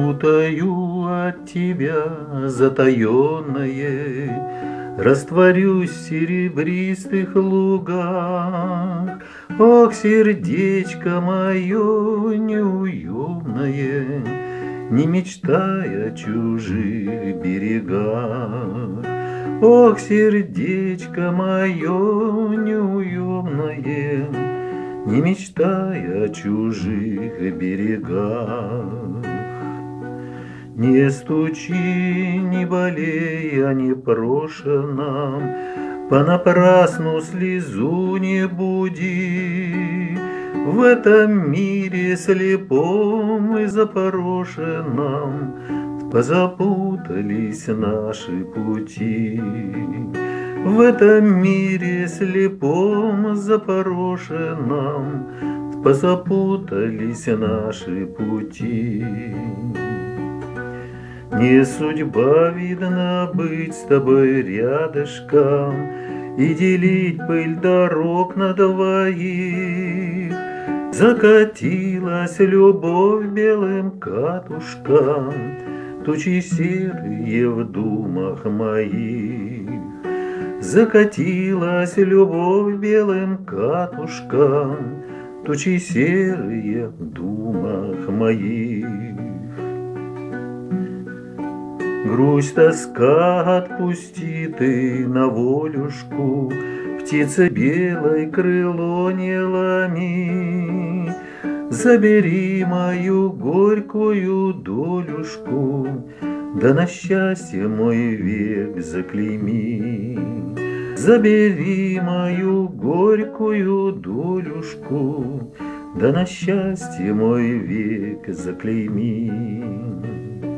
утаю от тебя затаенное, растворюсь в серебристых лугах. Ох, сердечко мое неуемное, не мечтай о чужих берегах. Ох, сердечко мое неуемное, не мечтай о чужих берегах. Не стучи, не болей о непрошенном, понапрасну слезу не буди. В этом мире слепом и запорошенном позапутались наши пути. В этом мире слепом запорошенном позапутались наши пути. Не судьба, видно, быть с тобой рядышком и делить пыль дорог на двоих. Закатилась любовь белым катушкам, тучи серые в думах моих. Закатилась любовь белым катушкам, тучи серые в думах моих. Грусть, тоска, отпусти ты на волюшку, птице белой крыло не ломи. Забери мою горькую долюшку, да на счастье мой век заклейми. Забери мою горькую долюшку, да на счастье мой век заклейми.